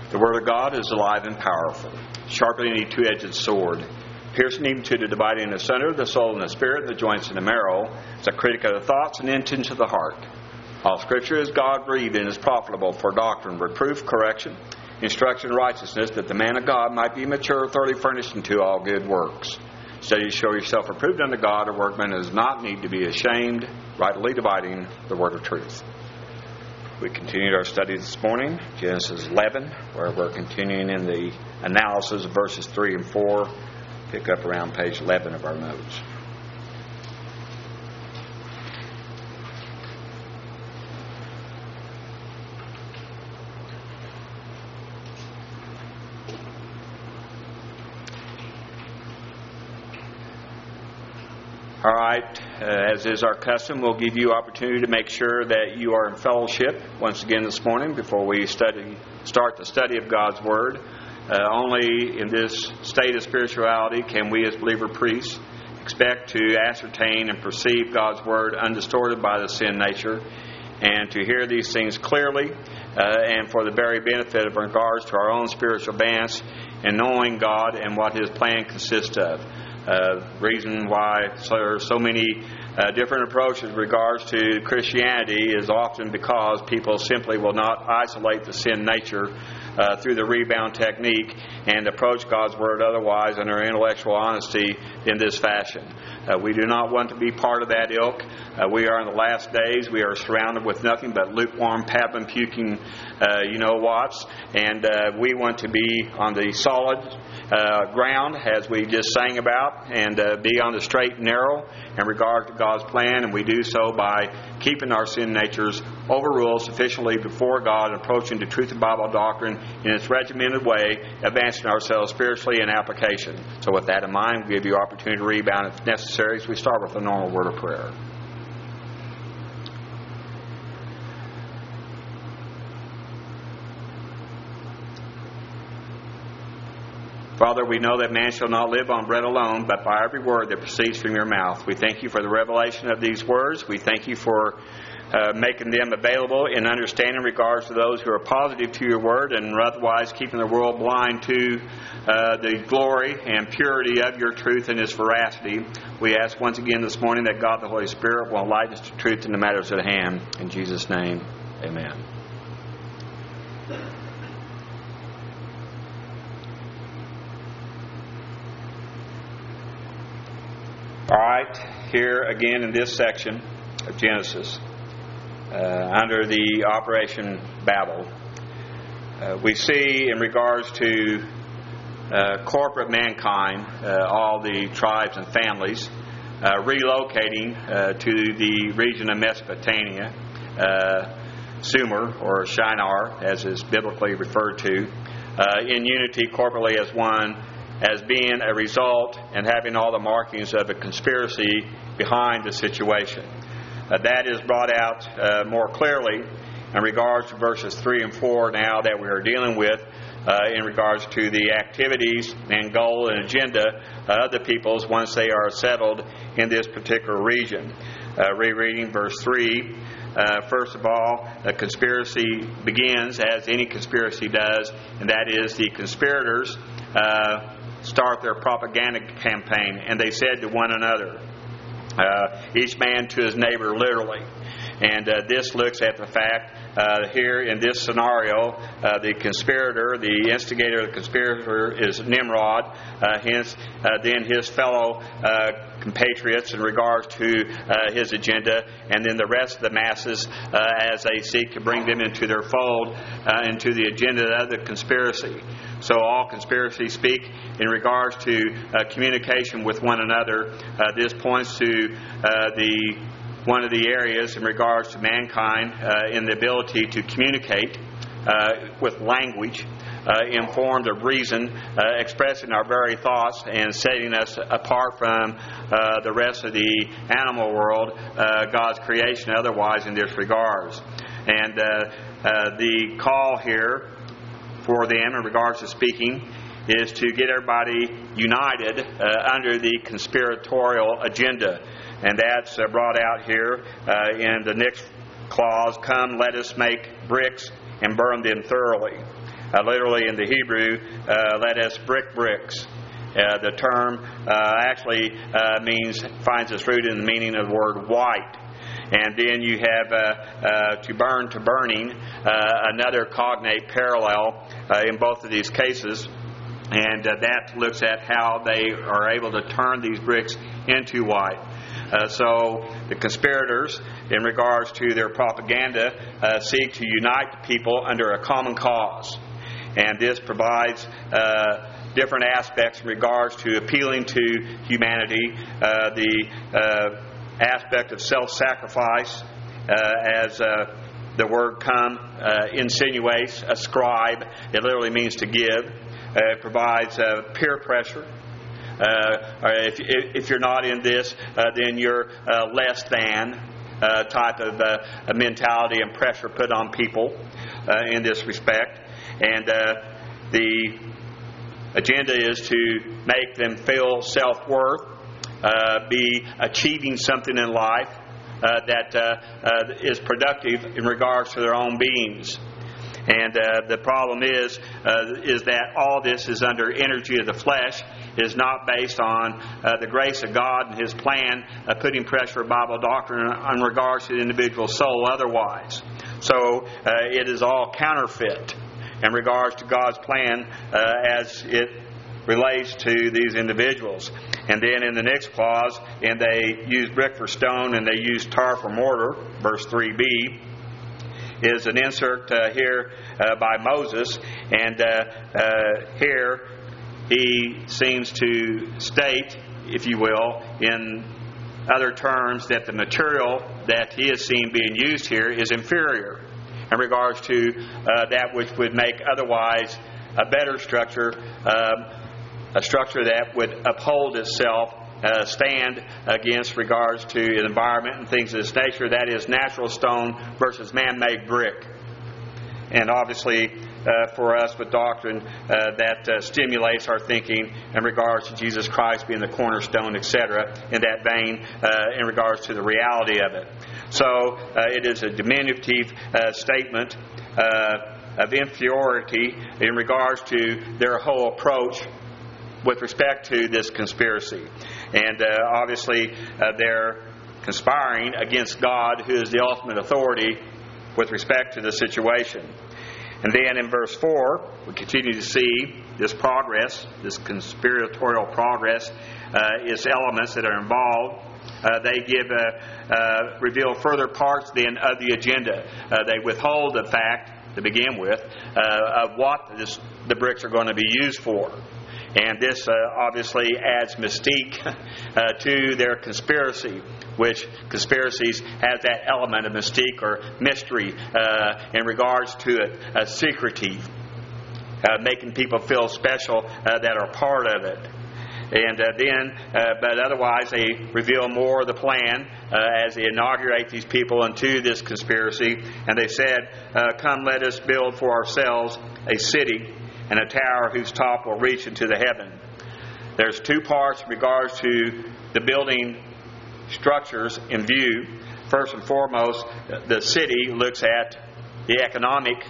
The Word of God is alive and powerful, sharper than any two-edged sword, piercing even to the dividing asunder the soul and the spirit, the joints and the marrow. It's a critic of the thoughts and intents of the heart. All Scripture is God-breathed and is profitable for doctrine, reproof, correction, instruction, and righteousness, that the man of God might be mature, thoroughly furnished unto all good works. Study to show yourself approved unto God, a workman does not need to be ashamed, rightly dividing the word of truth. We continued our study this morning, Genesis 11, where we're continuing in the analysis of verses 3 and 4. Pick up around page 11 of our notes. All right, as is our custom, we'll give you opportunity to make sure that you are in fellowship once again this morning before we start the study of God's Word. Only in this state of spirituality can we as believer priests expect to ascertain and perceive God's Word undistorted by the sin nature, and to hear these things clearly and for the very benefit of regards to our own spiritual advance and knowing God and what His plan consists of. Reason why there are so many different approaches in regards to Christianity is often because people simply will not isolate the sin nature through the rebound technique and approach God's Word otherwise under intellectual honesty in this fashion. We do not want to be part of that ilk. We are in the last days. We are surrounded with nothing but lukewarm, pablum, puking, whats. And we want to be on the solid ground, as we just sang about, and be on the straight and narrow in regard to God's plan. And we do so by keeping our sin natures overruled sufficiently before God and approaching the truth of Bible doctrine in its regimented way, advancing ourselves spiritually in application. So with that in mind, we give you opportunity to rebound if necessary as we start with a normal word of prayer. Father, we know that man shall not live on bread alone, but by every word that proceeds from your mouth. We thank you for the revelation of these words. We thank you for making them available in understanding in regards to those who are positive to your word and otherwise keeping the world blind to the glory and purity of your truth and its veracity. We ask once again this morning that God the Holy Spirit will enlighten us to truth in the matters at hand. In Jesus' name, amen. All right, here again in this section of Genesis, under the Operation Babel, we see in regards to corporate mankind, all the tribes and families, relocating to the region of Mesopotamia, Sumer or Shinar, as is biblically referred to, in unity corporately as one, as being a result and having all the markings of a conspiracy behind the situation. That is brought out more clearly in regards to verses 3 and 4 now that we are dealing with in regards to the activities and goal and agenda of the peoples once they are settled in this particular region. Rereading verse 3, first of all, the conspiracy begins as any conspiracy does, and that is the conspirators start their propaganda campaign, and they said to one another, each man to his neighbor, literally. And this looks at the fact here in this scenario, the conspirator, the instigator of the conspirator is Nimrod, hence then his fellow compatriots in regards to his agenda, and then the rest of the masses as they seek to bring them into their fold, into the agenda of the conspiracy. So all conspiracies speak in regards to communication with one another. This points to one of the areas in regards to mankind in the ability to communicate with language, informed of reason, expressing our very thoughts and setting us apart from the rest of the animal world, God's creation otherwise in this regards. And the call here for them in regards to speaking is to get everybody united under the conspiratorial agenda. And that's brought out here in the next clause, come, let us make bricks and burn them thoroughly. literally in the Hebrew, let us brick bricks. The term actually finds its root in the meaning of the word white. And then you have to burn to burning, another cognate parallel in both of these cases. And that looks at how they are able to turn these bricks into white. So the conspirators, in regards to their propaganda, seek to unite people under a common cause. And this provides different aspects in regards to appealing to humanity, the aspect of self-sacrifice, as the word come insinuates, ascribe. It literally means to give. It provides peer pressure. If you're not in this, then you're less than type of mentality and pressure put on people in this respect. And the agenda is to make them feel self-worth, be achieving something in life that is productive in regards to their own beings. And the problem is that all this is under energy of the flesh, is not based on the grace of God and His plan of putting pressure of Bible doctrine in regards to the individual soul otherwise. So it is all counterfeit in regards to God's plan as it relates to these individuals. And then in the next clause, and they use brick for stone and they use tar for mortar, verse 3b, is an insert here by Moses. And here he seems to state, if you will, in other terms, that the material that he is seen being used here is inferior in regards to that which would make otherwise a better structure, a structure that would uphold itself, stand against regards to the environment and things of this nature. That is natural stone versus man-made brick. And obviously for us with doctrine that stimulates our thinking in regards to Jesus Christ being the cornerstone, etc., in that vein, in regards to the reality of it. So it is a diminutive statement of inferiority in regards to their whole approach with respect to this conspiracy. And obviously they're conspiring against God, who is the ultimate authority with respect to the situation. And then in verse 4, we continue to see this progress, this conspiratorial progress, its elements that are involved. They reveal further parts then of the agenda. They withhold the fact, to begin with, of what the bricks are going to be used for. And this obviously adds mystique to their conspiracy, which conspiracies have that element of mystique or mystery in regards to it, secretive, making people feel special that are part of it. And but otherwise they reveal more of the plan as they inaugurate these people into this conspiracy. And they said, come, let us build for ourselves a city and a tower whose top will reach into the heaven. There's two parts in regards to the building structures in view. First and foremost, the city looks at the economic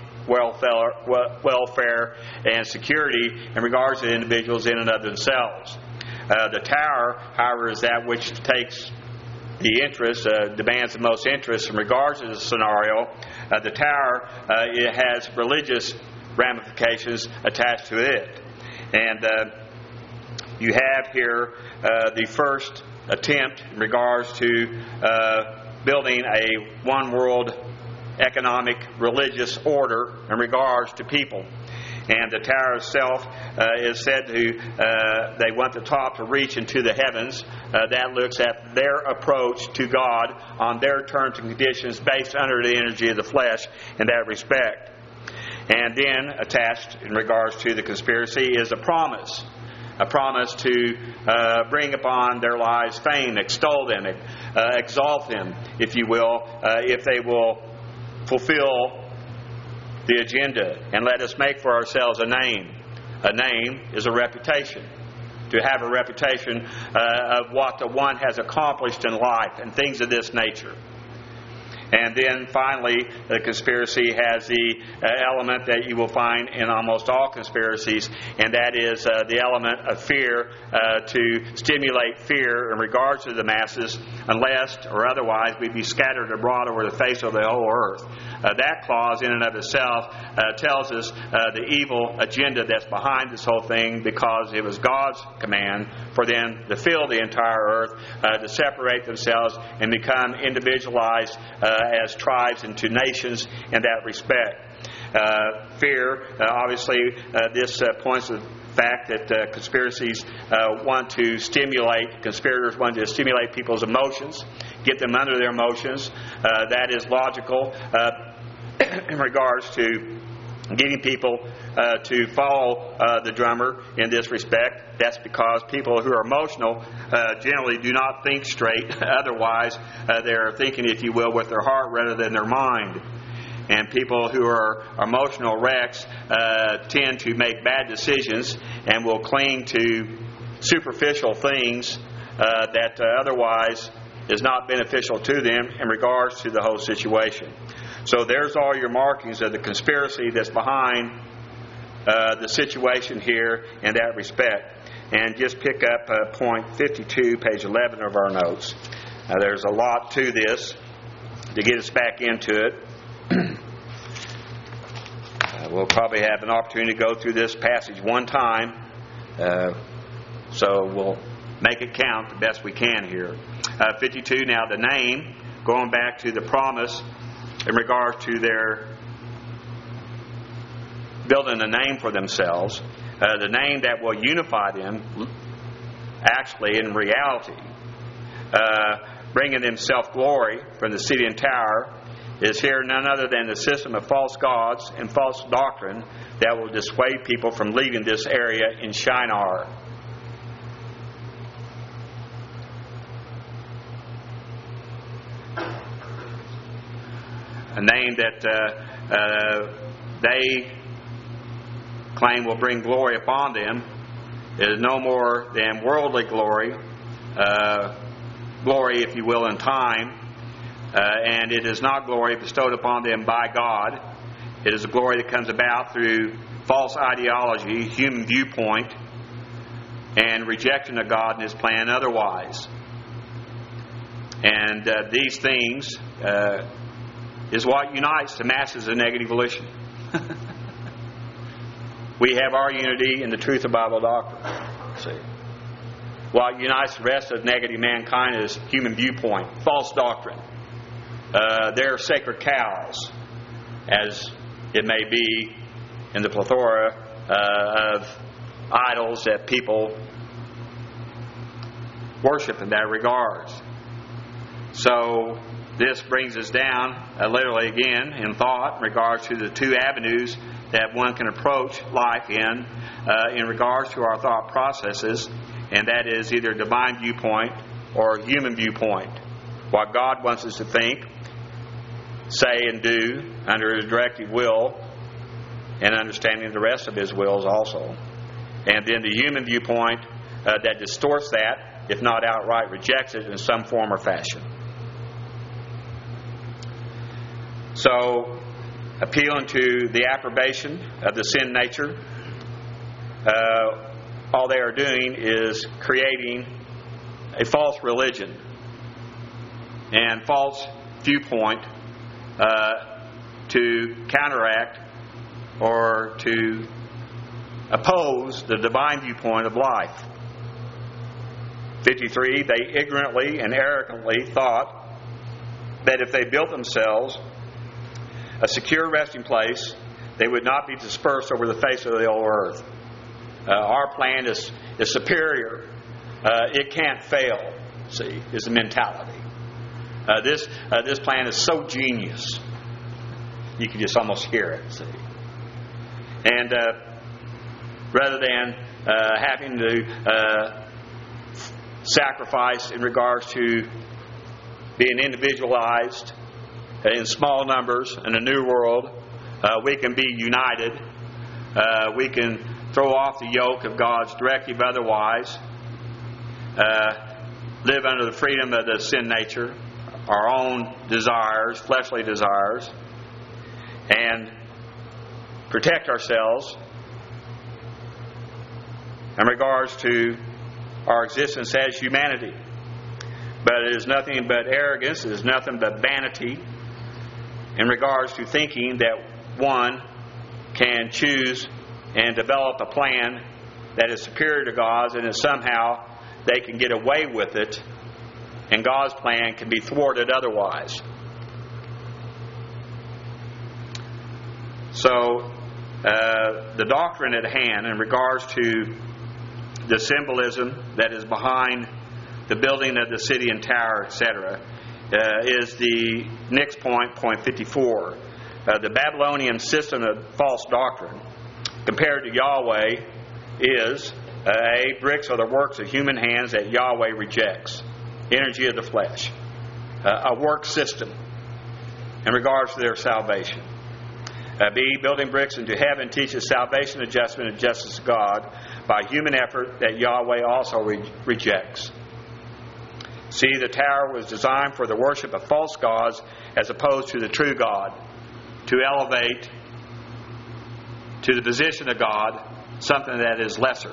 welfare and security in regards to the individuals in and of themselves. The tower, however, is that which takes the interest, demands the most interest in regards to the scenario. The tower, it has religious ramifications attached to it. And you have here the first attempt in regards to building a one world economic religious order in regards to people. And the tower itself is said to, they want the top to reach into the heavens. That looks at their approach to God on their terms and conditions based under the energy of the flesh in that respect. And then attached in regards to the conspiracy is a promise to bring upon their lives fame, extol them, exalt them, if you will, if they will fulfill the agenda and let us make for ourselves a name. A name is a reputation. To have a reputation of what the one has accomplished in life and things of this nature. And then finally, the conspiracy has the element that you will find in almost all conspiracies, and that is the element of fear, to stimulate fear in regards to the masses, unless or otherwise we be scattered abroad over the face of the whole earth. That clause in and of itself tells us the evil agenda that's behind this whole thing, because it was God's command for them to fill the entire earth, to separate themselves and become individualized as tribes and to nations in that respect. Fear, obviously, this points to the fact that conspiracies conspirators want to stimulate people's emotions, get them under their emotions. That is logical in regards to getting people to follow the drummer in this respect. That's because people who are emotional generally do not think straight. Otherwise, they're thinking, if you will, with their heart rather than their mind. And people who are emotional wrecks tend to make bad decisions and will cling to superficial things that otherwise is not beneficial to them in regards to the whole situation. So there's all your markings of the conspiracy that's behind the situation here in that respect. And just pick up point 52, page 11 of our notes. There's a lot to this to get us back into it. We'll probably have an opportunity to go through this passage one time, so we'll make it count the best we can here. 52, now the name, going back to the promise in regard to their building a name for themselves, the name that will unify them actually in reality, bringing them self-glory from the city and tower, is here none other than the system of false gods and false doctrine that will dissuade people from leaving this area in Shinar. A name that they claim will bring glory upon them is no more than worldly glory, glory, if you will, in time. And it is not glory bestowed upon them by God. It is a glory that comes about through false ideology, human viewpoint, and rejection of God and His plan otherwise. And these things is what unites the masses of negative volition. We have our unity in the truth of Bible doctrine. See, what unites the rest of negative mankind is human viewpoint, false doctrine. They're sacred cows, as it may be in the plethora of idols that people worship in that regard. So this brings us down literally again in thought in regards to the two avenues that one can approach life in regards to our thought processes, and that is either divine viewpoint or human viewpoint. What God wants us to think, say, and do under His directive will, and understanding the rest of His wills also. And then the human viewpoint that distorts that, if not outright rejects it in some form or fashion. So, appealing to the approbation of the sin nature, all they are doing is creating a false religion and false viewpoint to counteract or to oppose the divine viewpoint of life. 53, they ignorantly and arrogantly thought that if they built themselves a secure resting place, they would not be dispersed over the face of the whole earth. Our plan is superior. It can't fail, see, is the mentality. This plan is so genius. You can just almost hear it, see. And rather than having to sacrifice in regards to being individualized in small numbers in a new world, we can be united. We can throw off the yoke of God's directive otherwise, live under the freedom of the sin nature, our own desires, fleshly desires, and protect ourselves in regards to our existence as humanity. But it is nothing but arrogance, it is nothing but vanity in regards to thinking that one can choose and develop a plan that is superior to God's, and that somehow they can get away with it, and God's plan can be thwarted otherwise. So, the doctrine at hand in regards to the symbolism that is behind the building of the city and tower, etc., is the next point, point 54. The Babylonian system of false doctrine compared to Yahweh is bricks are the works of human hands that Yahweh rejects. Energy of the flesh. A work system in regards to their salvation. B, building bricks into heaven teaches salvation, adjustment, and justice of God by human effort that Yahweh also rejects. C, the tower was designed for the worship of false gods as opposed to the true God, to elevate to the position of God something that is lesser.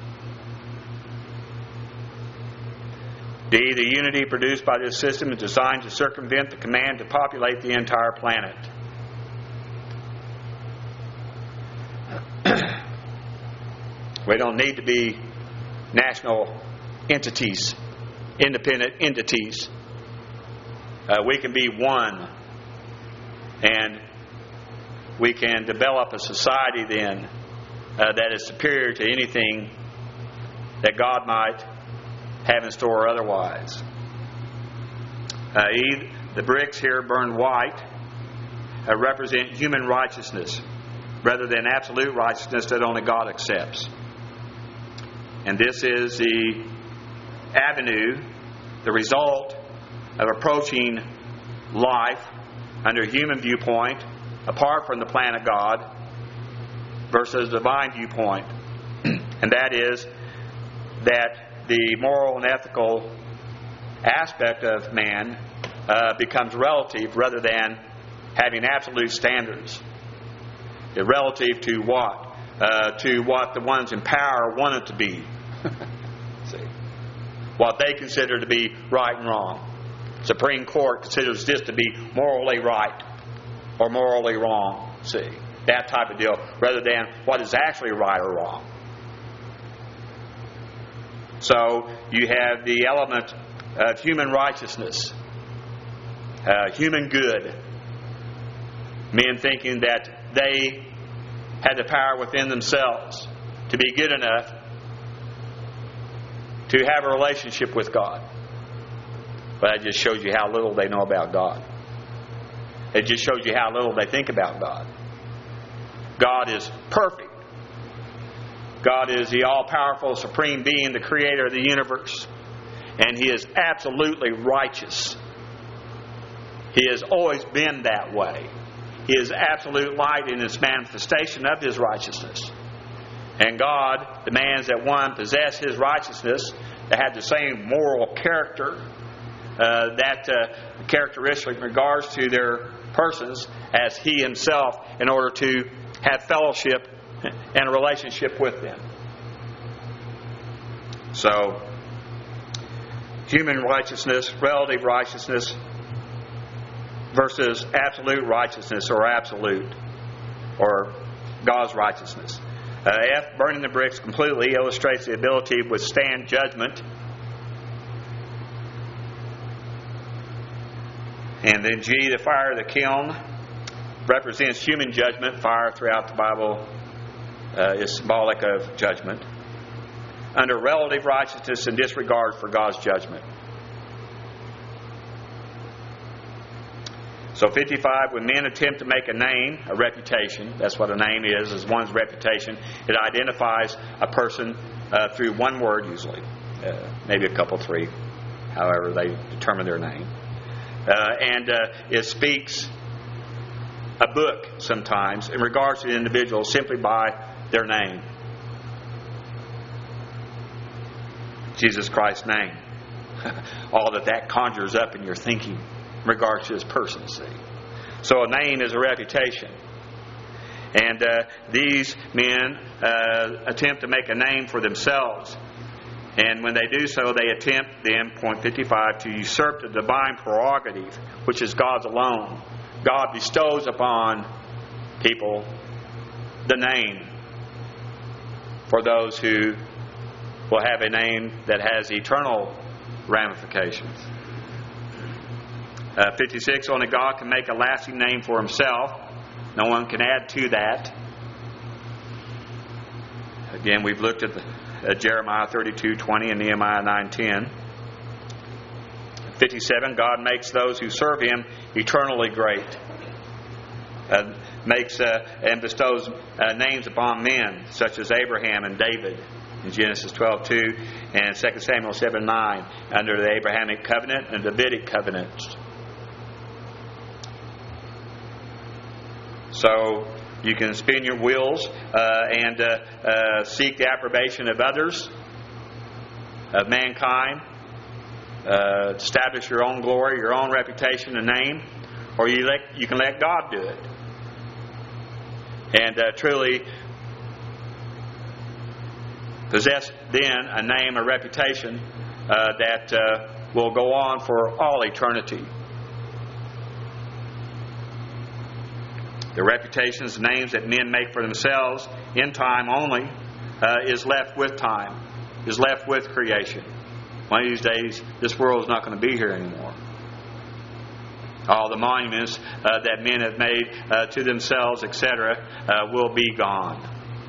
D, the unity produced by this system is designed to circumvent the command to populate the entire planet. We don't need to be national entities, independent entities. We can be one, and we can develop a society then that is superior to anything that God might have in store otherwise. The bricks here burned white represent human righteousness rather than absolute righteousness that only God accepts. And this is the avenue, the result of approaching life under human viewpoint, apart from the plan of God, versus divine viewpoint. And that is that the moral and ethical aspect of man becomes relative rather than having absolute standards. Relative to what? To what the ones in power want it to be. See? What they consider to be right and wrong. Supreme Court considers this to be morally right or morally wrong. See? That type of deal, rather than what is actually right or wrong. So you have the element of human righteousness, human good. Men thinking that they had the power within themselves to be good enough to have a relationship with God. But that just shows you how little they know about God. It just shows you how little they think about God. God is perfect. God is the all-powerful, supreme being, the creator of the universe. And He is absolutely righteous. He has always been that way. He is absolute light in His manifestation of His righteousness. And God demands that one possess His righteousness, that have the same moral character, characteristic in regards to their persons as He Himself, in order to have fellowship and a relationship with them. So, human righteousness, relative righteousness, versus absolute righteousness or absolute, or God's righteousness. F, burning the bricks completely illustrates the ability to withstand judgment. And then G, the fire of the kiln, represents human judgment. Fire throughout the Bible is symbolic of judgment. Under relative righteousness and disregard for God's judgment. So 55, when men attempt to make a name, a reputation, that's what a name is one's reputation. It identifies a person through one word usually, maybe a couple, three, however they determine their name. And it speaks a book sometimes in regards to the individual simply by their name. Jesus Christ's name. All that conjures up in your thinking. in regards to His person, see. So a name is a reputation. And these men attempt to make a name for themselves. And when they do so, they attempt then, point 55, to usurp the divine prerogative, which is God's alone. God bestows upon people the name for those who will have a name that has eternal ramifications. 56, only God can make a lasting name for Himself. No one can add to that. Again, we've looked at Jeremiah 32:20 and Nehemiah 9:10. 57, God makes those who serve Him eternally great. Makes and bestows names upon men, such as Abraham and David in Genesis 12:2 and 2 Samuel 7:9 under the Abrahamic covenant and Davidic covenants. So you can spin your wheels and seek the approbation of others, of mankind, establish your own glory, your own reputation and name, or you can let God do it. And truly possess then a name, a reputation that will go on for all eternity. The reputations, names that men make for themselves in time only is left with time, is left with creation. One of these days, this world is not going to be here anymore. All the monuments that men have made to themselves, etc., will be gone.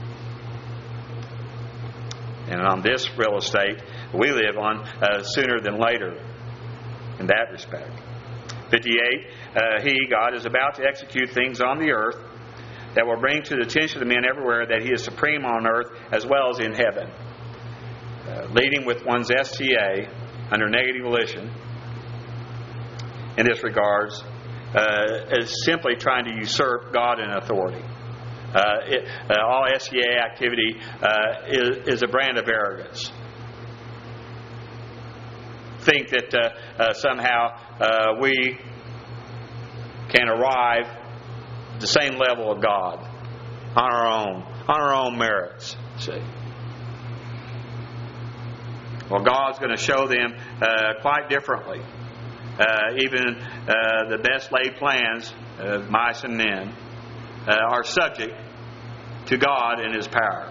And on this real estate, we live on sooner than later in that respect. 58, God, is about to execute things on the earth that will bring to the attention of men everywhere that He is supreme on earth as well as in heaven. Leading with one's STA under negative volition in this regards is simply trying to usurp God in authority. All STA activity is a brand of arrogance. Think that somehow we can arrive at the same level of God on our own merits. See, well, God's going to show them quite differently. Even the best laid plans of mice and men are subject to God and His power.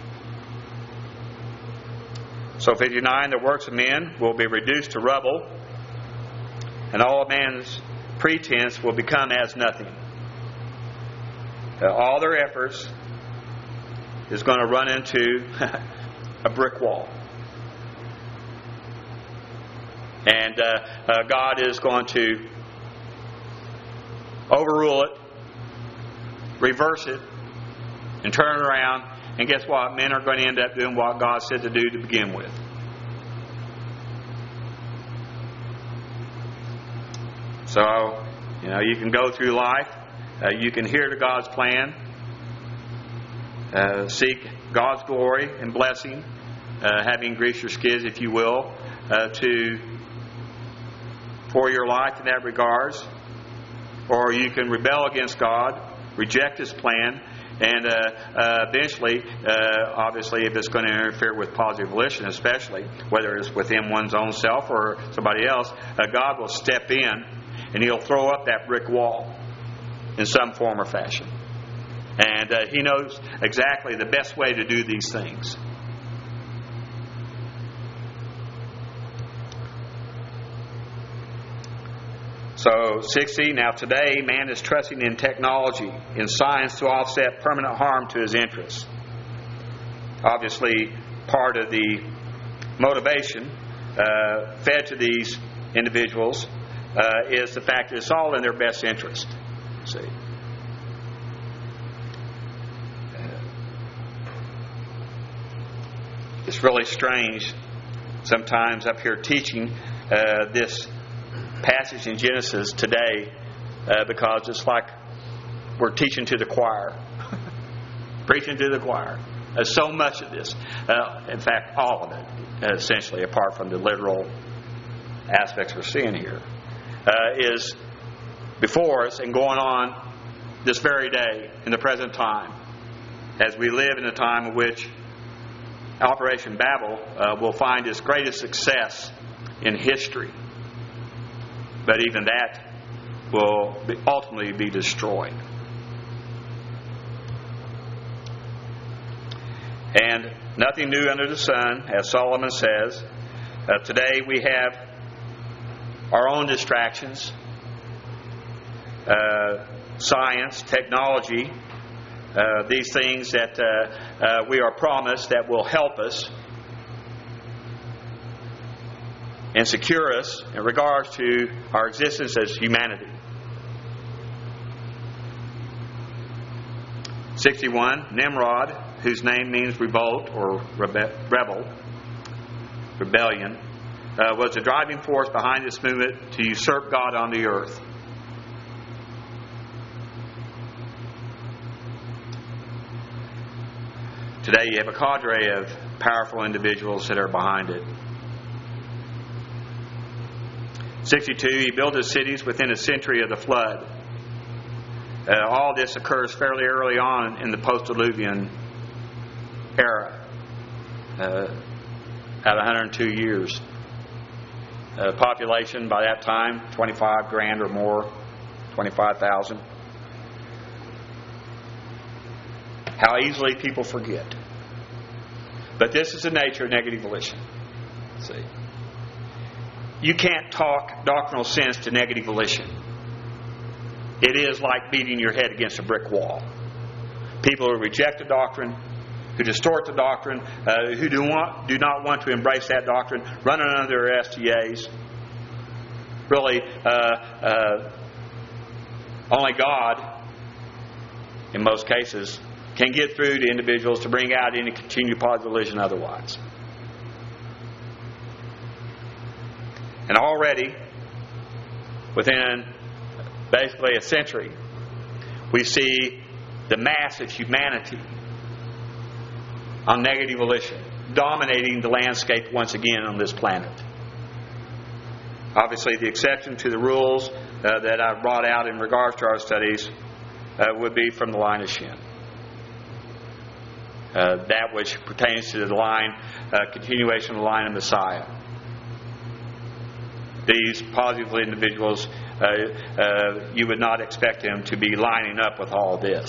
So 59, the works of men will be reduced to rubble, and all man's pretense will become as nothing. All their efforts is going to run into a brick wall. And God is going to overrule it, reverse it, and turn it around. And guess what? Men are going to end up doing what God said to do to begin with. So, you can go through life. You can hear to God's plan. Seek God's glory and blessing. Having greased your skids, if you will, for your life in that regards. Or you can rebel against God, reject His plan, and eventually, obviously, if it's going to interfere with positive volition, especially, whether it's within one's own self or somebody else, God will step in and He'll throw up that brick wall in some form or fashion. And He knows exactly the best way to do these things. So 60, now today man is trusting in technology, in science to offset permanent harm to his interests. Obviously, part of the motivation fed to these individuals is the fact that it's all in their best interest. See, it's really strange sometimes up here teaching this passage in Genesis today because it's like we're teaching to the choir. Preaching to the choir. So much of this, in fact all of it, essentially, apart from the literal aspects we're seeing here. is before us and going on this very day in the present time, as we live in a time in which Operation Babel will find its greatest success in history. But even that will ultimately be destroyed. And nothing new under the sun, as Solomon says. Today we have our own distractions, science, technology, these things that we are promised that will help us and secure us in regards to our existence as humanity. 61, Nimrod, whose name means revolt or rebellion, was the driving force behind this movement to usurp God on the earth. Today you have a cadre of powerful individuals that are behind it. 62, he built his cities within a century of the flood. All this occurs fairly early on in the post-Diluvian era, at 102 years. Population by that time, 25 grand or more, 25,000. How easily people forget. But this is the nature of negative volition. See, you can't talk doctrinal sense to negative volition. It is like beating your head against a brick wall. People who reject the doctrine, who distort the doctrine, who do not want to embrace that doctrine, running under their STAs. Really, only God, in most cases, can get through to individuals to bring out any continued positive religion otherwise. And already, within basically a century, we see the mass of humanity on negative volition dominating the landscape once again on this planet. Obviously, the exception to the rules that I've brought out in regards to our studies would be from the line of Shem. That which pertains to the line, continuation of the line of Messiah. These positive individuals, you would not expect them to be lining up with all this.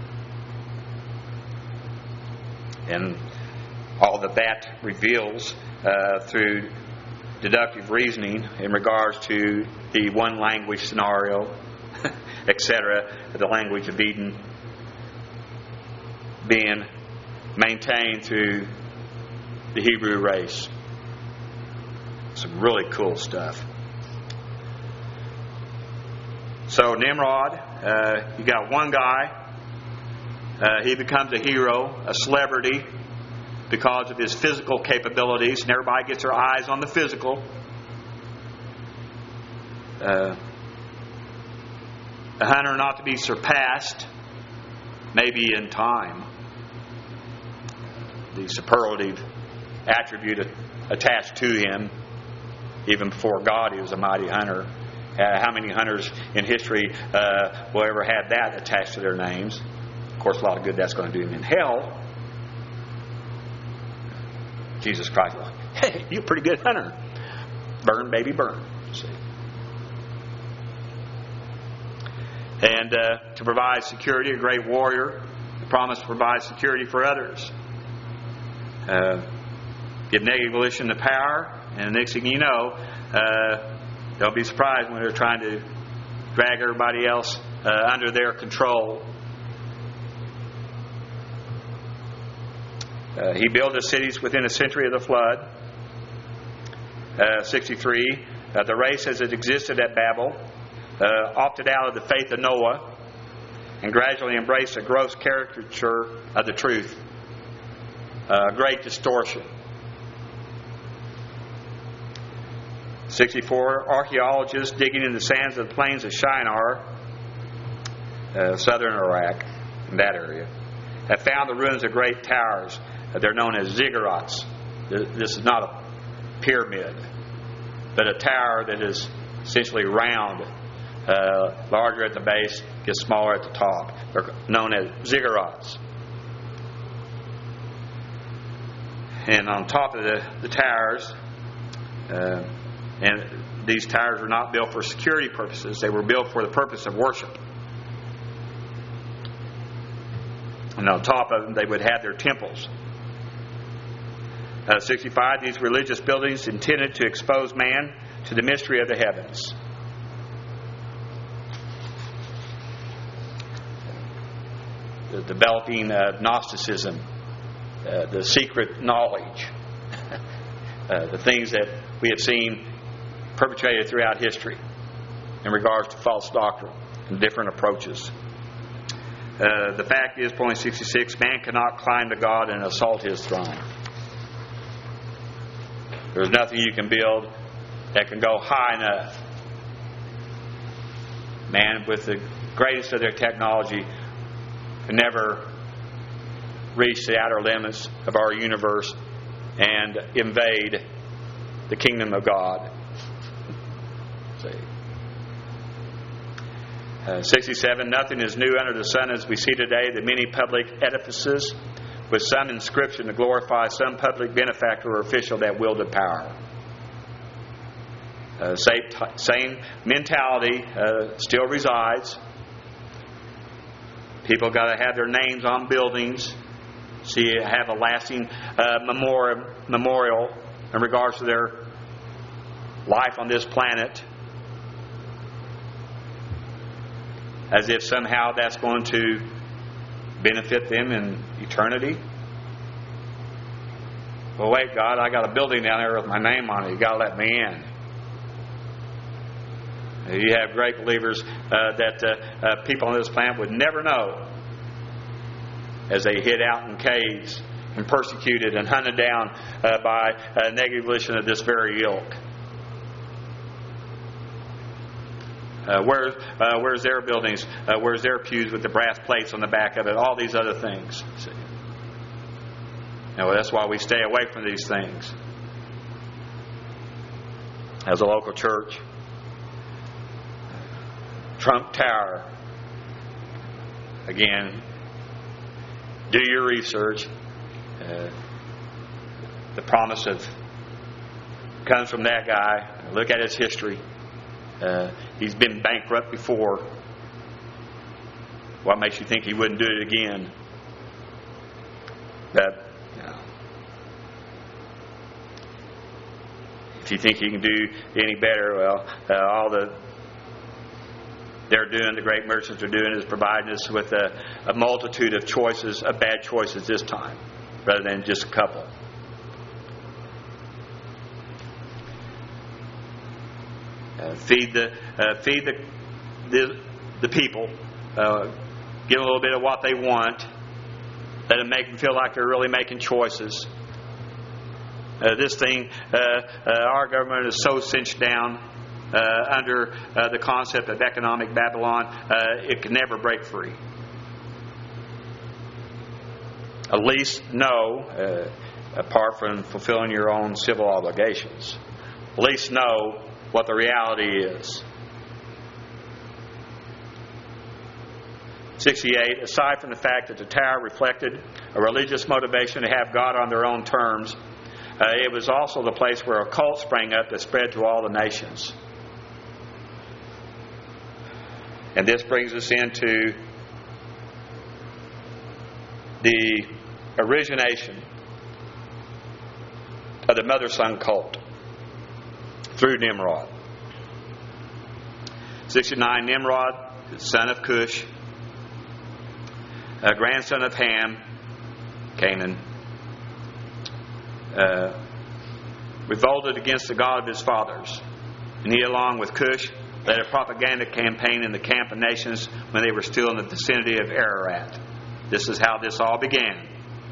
And all that reveals through deductive reasoning in regards to the one language scenario, etc., the language of Eden being maintained through the Hebrew race. Some really cool stuff. So Nimrod, you got one guy. He becomes a hero, a celebrity, because of his physical capabilities, and everybody gets their eyes on the physical. A hunter not to be surpassed, maybe in time. The superlative attribute attached to him, even before God, he was a mighty hunter. How many hunters in history will ever have that attached to their names? Of course, a lot of good that's going to do them in hell. Jesus Christ, well, hey, you're a pretty good hunter. Burn, baby, burn. See. And to provide security, a great warrior, the promise to provide security for others. Give negative volition the power, and the next thing you know, they'll be surprised when they're trying to drag everybody else under their control. He built his cities within a century of the flood. 63, the race as it existed at Babel opted out of the faith of Noah and gradually embraced a gross caricature of the truth. A great distortion. 64, archaeologists digging in the sands of the plains of Shinar, southern Iraq, in that area, have found the ruins of great towers. They're known as ziggurats. This is not a pyramid, but a tower that is essentially round, larger at the base, gets smaller at the top. They're known as ziggurats. And on top of the towers, and these towers were not built for security purposes. They were built for the purpose of worship. And on top of them, they would have their temples. 65, these religious buildings intended to expose man to the mystery of the heavens. The developing Gnosticism, the secret knowledge, the things that we have seen perpetrated throughout history in regards to false doctrine and different approaches. The fact is, point 66, man cannot climb to God and assault His throne. There's nothing you can build that can go high enough. Man, with the greatest of their technology, can never reach the outer limits of our universe and invade the kingdom of God. 67, nothing is new under the sun as we see today. The many public edifices with some inscription to glorify some public benefactor or official that wielded power. Same mentality still resides. People got to have their names on buildings, so you have a lasting memorial in regards to their life on this planet, as if somehow that's going to benefit them in eternity. Well, wait, God, I got a building down there with my name on it. You got to let me in. You have great believers that people on this planet would never know as they hid out in caves and persecuted and hunted down by a negative volition of this very ilk. Where's their buildings? Where's their pews with the brass plates on the back of it? All these other things. See? That's why we stay away from these things. As a local church, Trump Tower. Again, do your research. The promise comes from that guy. Look at his history. He's been bankrupt before. What makes you think he wouldn't do it again? But if you think he can do any better, well, all they're doing, the great merchants are doing, is providing us with a multitude of choices, of bad choices this time, rather than just a couple. Feed the people. Give them a little bit of what they want. Let them make them feel like they're really making choices. This thing, our government is so cinched down under the concept of economic Babylon, it can never break free. At least know, apart from fulfilling your own civil obligations, at least know what the reality is. 68, aside from the fact that the tower reflected a religious motivation to have God on their own terms, it was also the place where a cult sprang up that spread to all the nations. And this brings us into the origination of the mother-son cult through Nimrod. 69, Nimrod, son of Cush, a grandson of Ham, Canaan, revolted against the God of his fathers. And he, along with Cush, led a propaganda campaign in the camp of nations when they were still in the vicinity of Ararat. This is how this all began.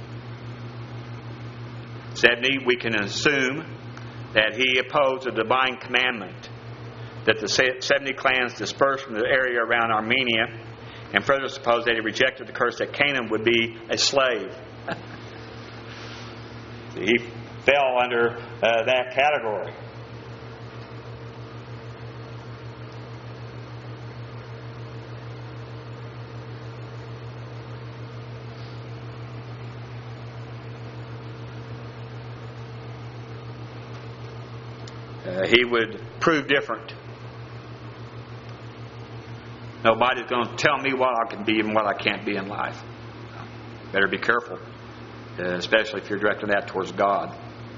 70, we can assume that he opposed the divine commandment that the 70 clans dispersed from the area around Armenia, and further supposed that he rejected the curse that Canaan would be a slave. He fell under that category. he would prove different. Nobody's going to tell me what I can be and what I can't be in life. Better be careful, especially if you're directing that towards God.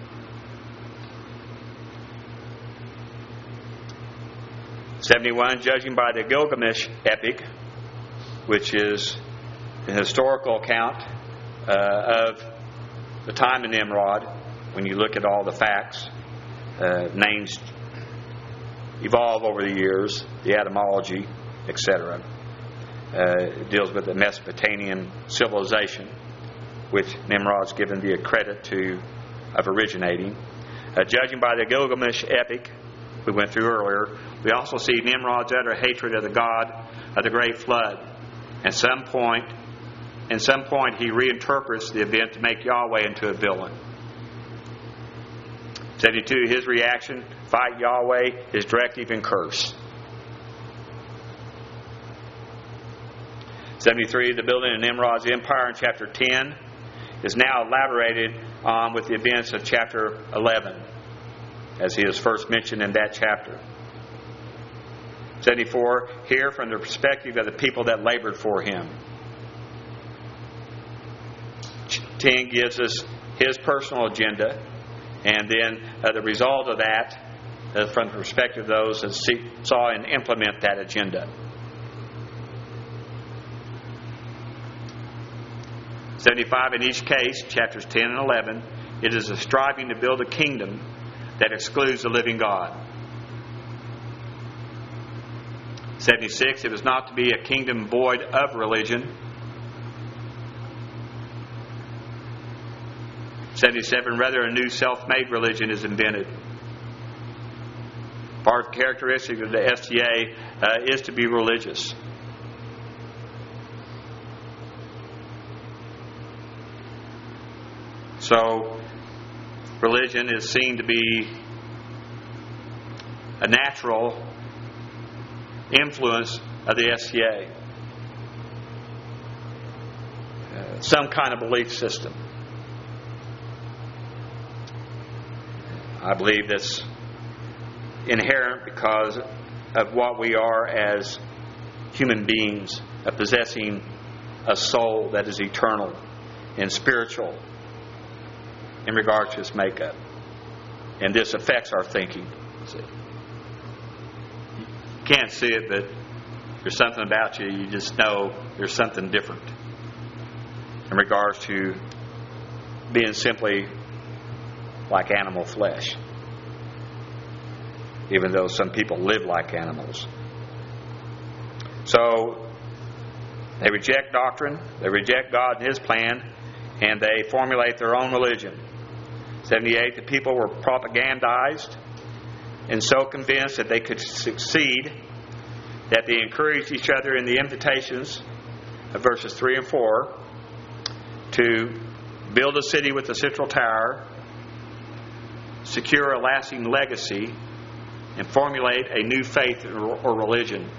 '71, judging by the Gilgamesh epic, which is an historical account of the time of Nimrod. When you look at all the facts, names evolve over the years, the etymology, etc. It deals with the Mesopotamian civilization, which Nimrod's given the credit to of originating. Judging by the Gilgamesh epic we went through earlier, we also see Nimrod's utter hatred of the God of the great flood. In some point, he reinterprets the event to make Yahweh into a villain. 72, his reaction, fight Yahweh, his directive and curse. 73, the building of Nimrod's empire in chapter 10 is now elaborated on with the events of chapter 11, as he is first mentioned in that chapter. 74, here from the perspective of the people that labored for him. 10 gives us his personal agenda, and then the result of that from the perspective of those that saw and implement that agenda. 75, in each case, chapters 10 and 11, it is a striving to build a kingdom that excludes the living God. 76, it is not to be a kingdom void of religion. 77, rather a new self-made religion is invented. Part of the characteristic of the SDA is to be religious. So, religion is seen to be a natural influence of the SDA. Some kind of belief system. I believe that's inherent because of what we are as human beings, possessing a soul that is eternal and spiritual in regard to its makeup. And this affects our thinking. You can't see it, but there's something about you. You just know there's something different in regards to being simply like animal flesh, even though some people live like animals. So they reject doctrine, they reject God and His plan, and they formulate their own religion. 78, the people were propagandized and so convinced that they could succeed that they encouraged each other in the invitations of verses 3 and 4 to build a city with a central tower, secure a lasting legacy, and formulate a new faith or religion.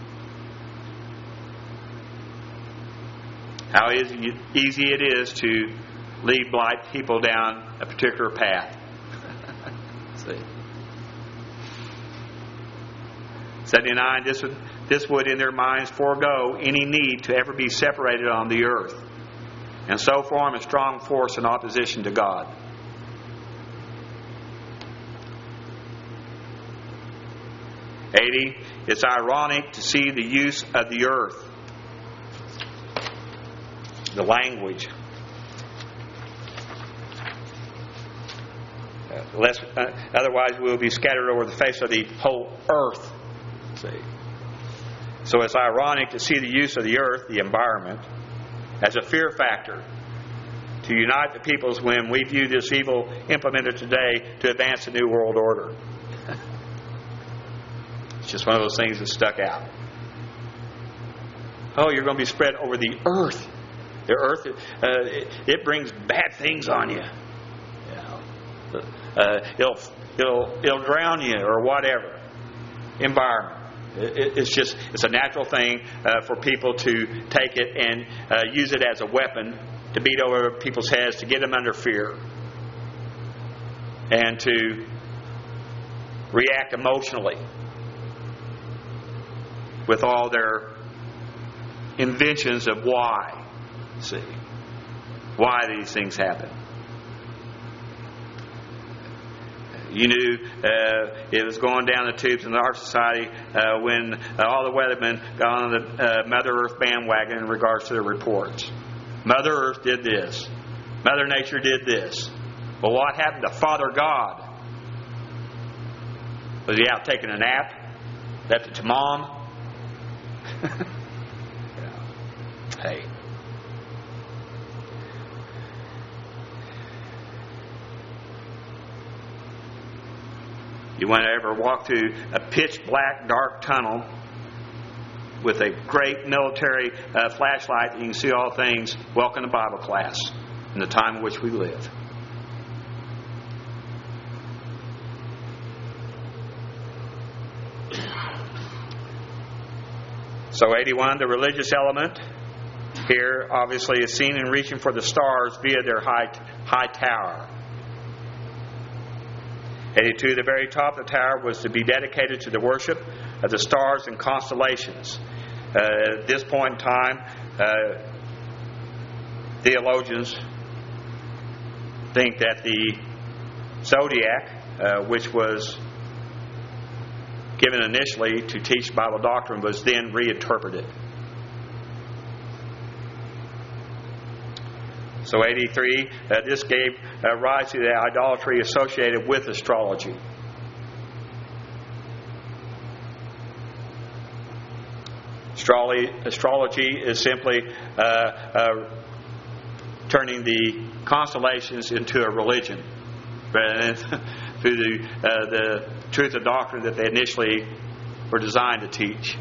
How easy it is to lead blind people down a particular path. See. 79, this would in their minds forego any need to ever be separated on the earth, and so form a strong force in opposition to God. 80, it's ironic to see the use of the earth, the language. Otherwise we will be scattered over the face of the whole earth. See. So it's ironic to see the use of the earth, the environment, as a fear factor to unite the peoples when we view this evil implemented today to advance a new world order. It's just one of those things that stuck out. Oh, you're going to be spread over the earth. The earth, it brings bad things on you. It'll drown you or whatever. Environment. It's a natural thing for people to take it and use it as a weapon to beat over people's heads, to get them under fear, and to react emotionally with all their inventions of why. See, why these things happen. You knew it was going down the tubes in our society when all the weathermen got on the Mother Earth bandwagon in regards to their reports. Mother Earth did this. Mother Nature did this. Well, what happened to Father God? Was he out taking a nap? Left it to Mom? Hey. You want to ever walk through a pitch black dark tunnel with a great military flashlight that you can see all things? Welcome to Bible class in the time in which we live. So 81, the religious element here obviously is seen in reaching for the stars via their high tower. 82, the very top of the tower was to be dedicated to the worship of the stars and constellations. At this point in time, theologians think that the zodiac, which was given initially to teach Bible doctrine, was then reinterpreted. So 83, this gave rise to the idolatry associated with astrology. Astrology is simply turning the constellations into a religion through the truth of doctrine that they initially were designed to teach.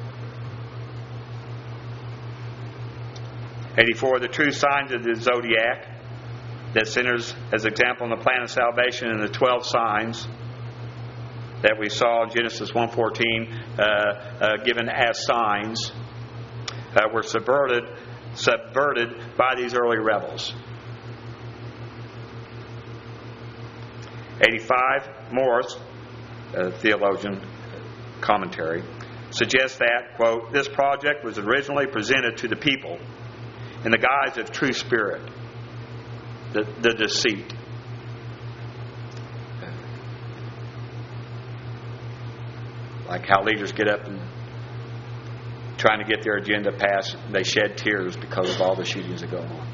84, the true signs of the zodiac that centers as example in the plan of salvation and the 12 signs that we saw in Genesis 1:14 given as signs were subverted by these early rebels. 85, Morris, theologian commentary, suggests that, quote, this project was originally presented to the people in the guise of true spirit, the deceit. Like how leaders get up and trying to get their agenda passed, they shed tears because of all the shootings that go on.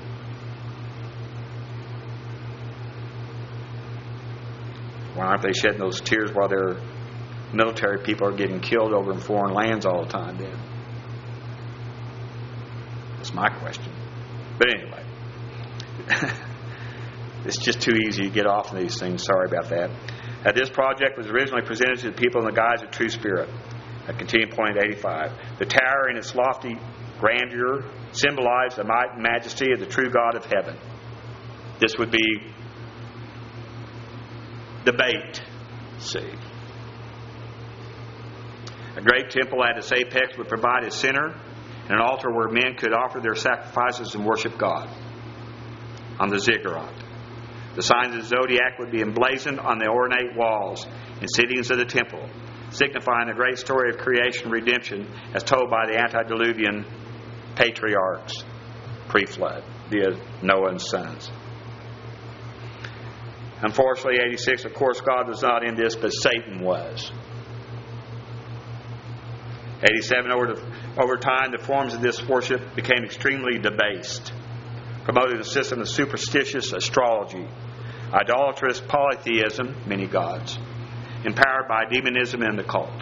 Why aren't they shedding those tears while their military people are getting killed over in foreign lands all the time then? That's my question. But anyway, it's just too easy to get off of these things. Sorry about that. This project was originally presented to the people in the guise of true spirit. Continuing point at 85. The tower in its lofty grandeur symbolized the might and majesty of the true God of heaven. This would be the bait. See. A great temple at its apex would provide a center and an altar where men could offer their sacrifices and worship God on the ziggurat. The signs of the zodiac would be emblazoned on the ornate walls and sittings of the temple, signifying the great story of creation and redemption as told by the antediluvian patriarchs pre-flood via Noah and sons. Unfortunately, 86, of course, God was not in this, but Satan was. 87, over time, the forms of this worship became extremely debased, promoting a system of superstitious astrology, idolatrous polytheism, many gods, empowered by demonism and the cult.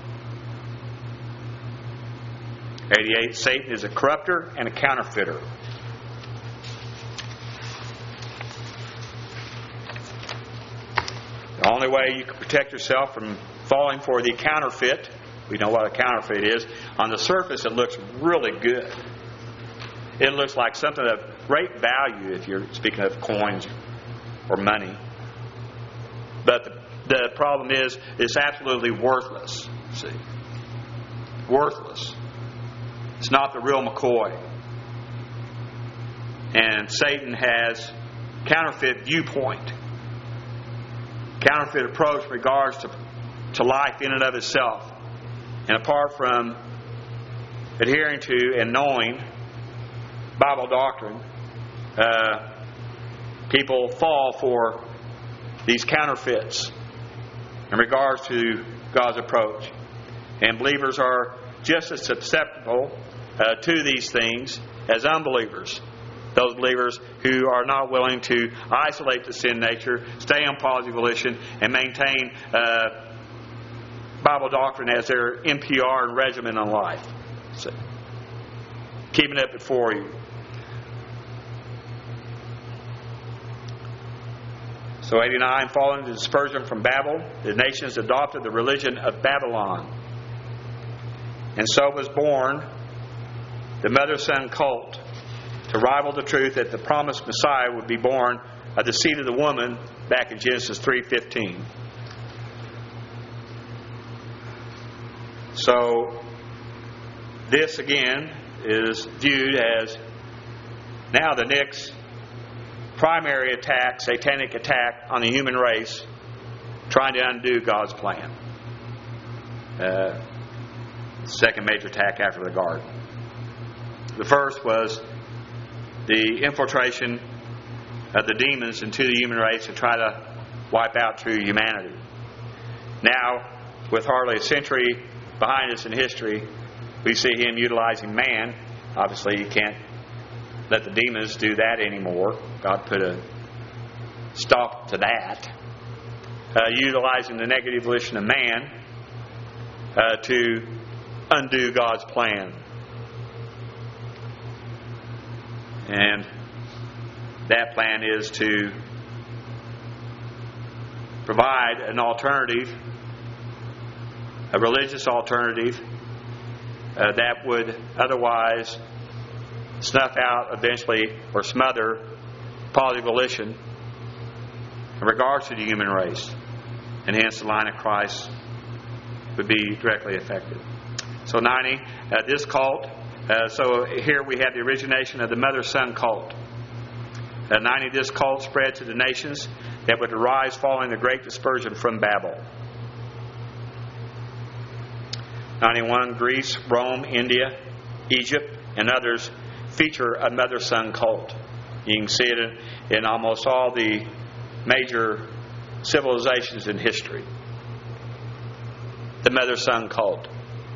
88, Satan is a corrupter and a counterfeiter. The only way you can protect yourself from falling for the counterfeit, we know what a counterfeit is. On the surface, it looks really good. It looks like something of great value if you're speaking of coins or money. But the problem is, it's absolutely worthless. See? Worthless. It's not the real McCoy. And Satan has counterfeit viewpoint, counterfeit approach in regards to to life in and of itself. And apart from adhering to and knowing Bible doctrine, people fall for these counterfeits in regards to God's approach. And believers are just as susceptible to these things as unbelievers. Those believers who are not willing to isolate the sin nature, stay on positive volition, and maintain Bible doctrine as their NPR and regimen in life. So, keeping it before you. So 89, following the dispersion from Babel, the nations adopted the religion of Babylon. And so was born the mother-son cult to rival the truth that the promised Messiah would be born of the seed of the woman back in Genesis 3:15. So this again is viewed as now the next primary attack, satanic attack on the human race, trying to undo God's plan. Second major attack after the garden. The first was the infiltration of the demons into the human race to try to wipe out true humanity. Now, with hardly a century behind us in history, we see him utilizing man. Obviously, you can't let the demons do that anymore. God put a stop to that. Utilizing the negative volition of man to undo God's plan. And that plan is to provide an alternative, a religious alternative, that would otherwise snuff out eventually or smother positive volition in regards to the human race. And hence the line of Christ would be directly affected. So 90, this cult, so here we have the origination of the mother-son cult. 90, this cult spread to the nations that would arise following the great dispersion from Babel. 91, Greece, Rome, India, Egypt, and others feature a mother-son cult. You can see it in almost all the major civilizations in history. The mother-son cult.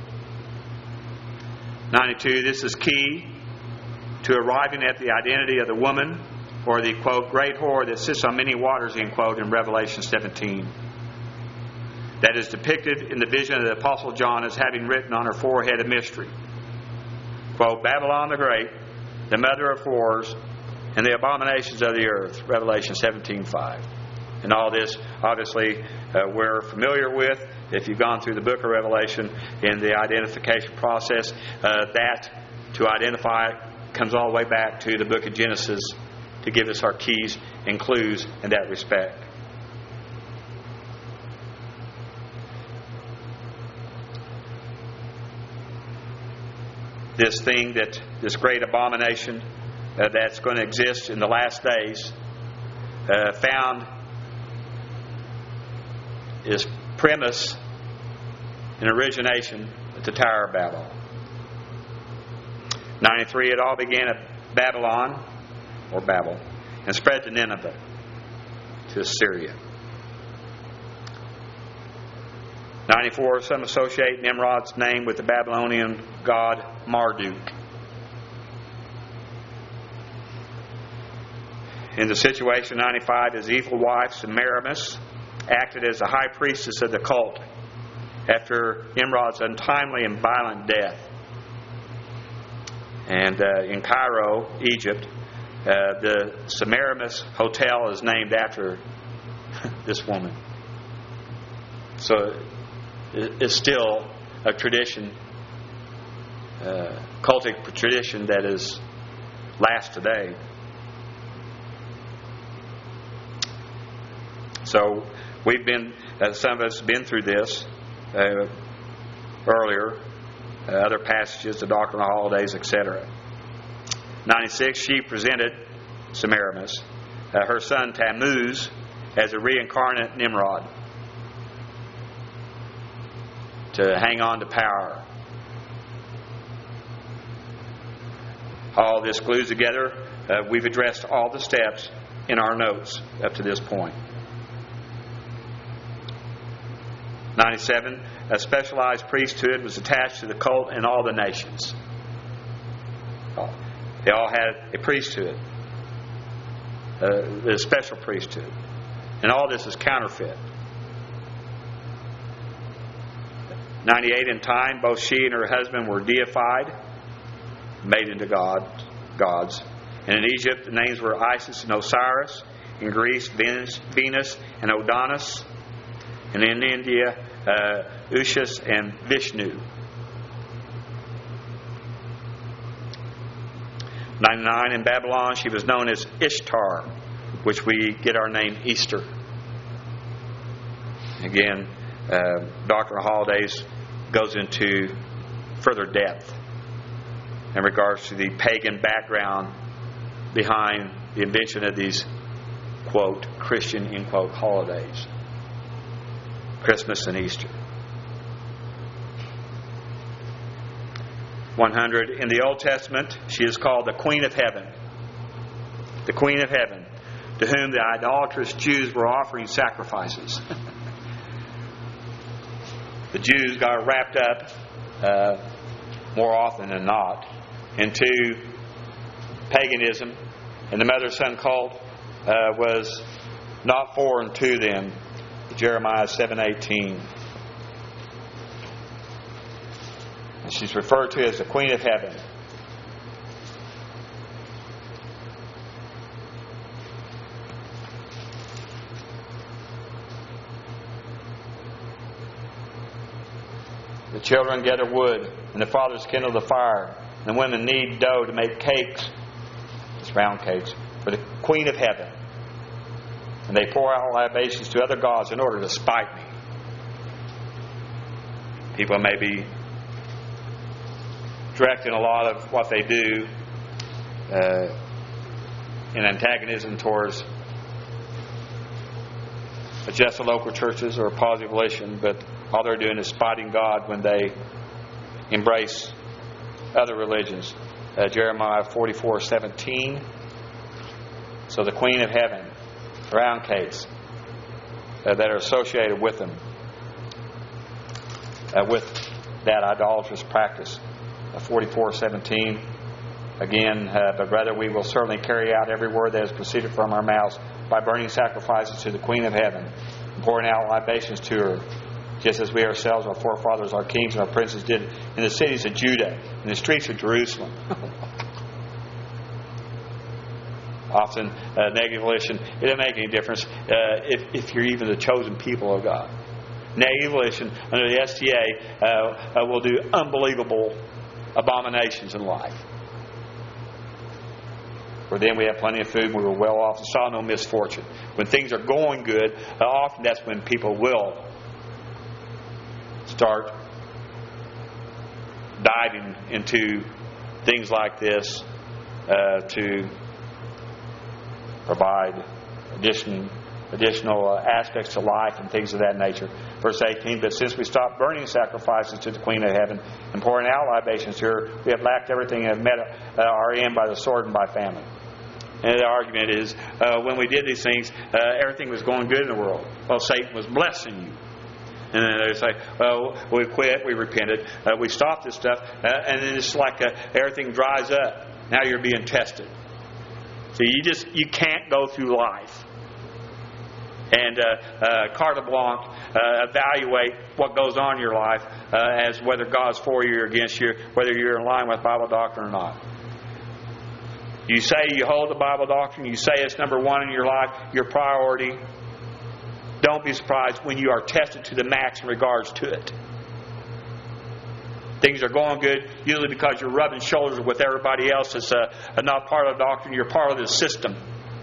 92, this is key to arriving at the identity of the woman, or the, quote, great whore that sits on many waters, end quote, in Revelation 17. That is depicted in the vision of the Apostle John as having written on her forehead a mystery. Quote, Babylon the Great, the mother of whores, and the abominations of the earth, Revelation 17:5. And all this, obviously, we're familiar with. If you've gone through the book of Revelation in the identification process, that to identify comes all the way back to the book of Genesis to give us our keys and clues in that respect. This thing, this great abomination that's going to exist in the last days, found its premise and origination at the Tower of Babel. 93, it all began at Babylon, or Babel, and spread to Nineveh, to Assyria. 94, some associate Nimrod's name with the Babylonian god Marduk. In the situation, 95, his evil wife, Semiramis, acted as the high priestess of the cult after Nimrod's untimely and violent death. And in Cairo, Egypt, the Semiramis Hotel is named after this woman. So it's still a tradition, cultic tradition that is lasts today. So we've been, some of us have been through this earlier, other passages, the Doctrine of Holidays, etc. 96, she presented Semiramis, her son Tammuz, as a reincarnate Nimrod. to hang on to power. All this glues together. We've addressed all the steps in our notes up to this point. 97. A specialized priesthood was attached to the cult in all the nations. They all had a priesthood, a special priesthood. And all this is counterfeit. 98. In time, both she and her husband were deified, made into gods. And in Egypt, the names were Isis and Osiris. In Greece, Venus and Adonis. And in India, Ushas and Vishnu. 99. In Babylon, she was known as Ishtar, which we get our name Easter. Again, Dr. Hollidays goes into further depth in regards to the pagan background behind the invention of these, quote, Christian, end quote, holidays. Christmas and Easter. 100. In the Old Testament, she is called the Queen of Heaven. The Queen of Heaven, to whom the idolatrous Jews were offering sacrifices. The Jews got wrapped up, more often than not, into paganism, and the mother-son cult was not foreign to them. Jeremiah 7:18. And she's referred to as the Queen of Heaven. The children gather wood, and the fathers kindle the fire, and the women knead dough to make cakes, it's round cakes, for the Queen of Heaven. And they pour out libations to other gods in order to spite me. People may be directing a lot of what they do in antagonism towards just the local churches or positive volition, but all they're doing is spiting God when they embrace other religions. Jeremiah 44:17. So the Queen of Heaven, round cakes that are associated with them, with that idolatrous practice. 44:17. Again, but rather we will certainly carry out every word that has proceeded from our mouths by burning sacrifices to the Queen of Heaven, and pouring out libations to her, just as we ourselves, our forefathers, our kings, and our princes did in the cities of Judah, in the streets of Jerusalem. Often, negative volition, it doesn't make any difference if you're even the chosen people of God. Negative volition under the STA will do unbelievable abominations in life. For then we have plenty of food, we were well off, and saw no misfortune. When things are going good, often that's when people will start diving into things like this to provide additional aspects to life and things of that nature. Verse 18, but since we stopped burning sacrifices to the Queen of Heaven and pouring out libations to her, we have lacked everything and have met our end by the sword and by famine. And the argument is, when we did these things, everything was going good in the world. Well, Satan was blessing you. And then they say, well, we quit, we repented, we stopped this stuff, and then it's like everything dries up. Now you're being tested. So you can't go through life and carte blanche evaluate what goes on in your life as whether God's for you or against you, whether you're in line with Bible doctrine or not. You say you hold the Bible doctrine, you say it's number one in your life, your priority. Don't be surprised when you are tested to the max in regards to it. Things are going good, usually because you're rubbing shoulders with everybody else that's not part of the doctrine. You're part of the system.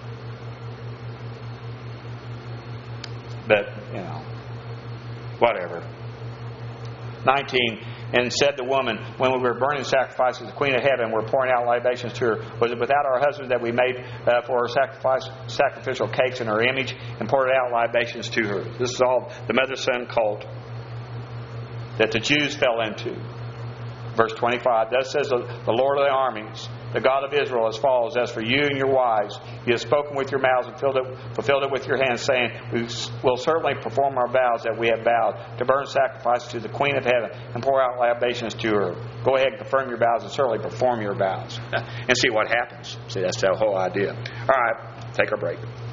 But, whatever. 19. And said the woman, when we were burning sacrifices, the Queen of Heaven, were pouring out libations to her. Was it without our husband that we made for her sacrificial cakes in her image and poured out libations to her? This is all the mother-son cult. that the Jews fell into. Verse 25, thus says the Lord of the armies, the God of Israel, as follows: as for you and your wives, you have spoken with your mouths and fulfilled it with your hands, saying, we will certainly perform our vows that we have vowed, to burn sacrifices to the Queen of Heaven and pour out libations to her. Go ahead and confirm your vows and certainly perform your vows. And see what happens. See, that's the whole idea. All right, take our break.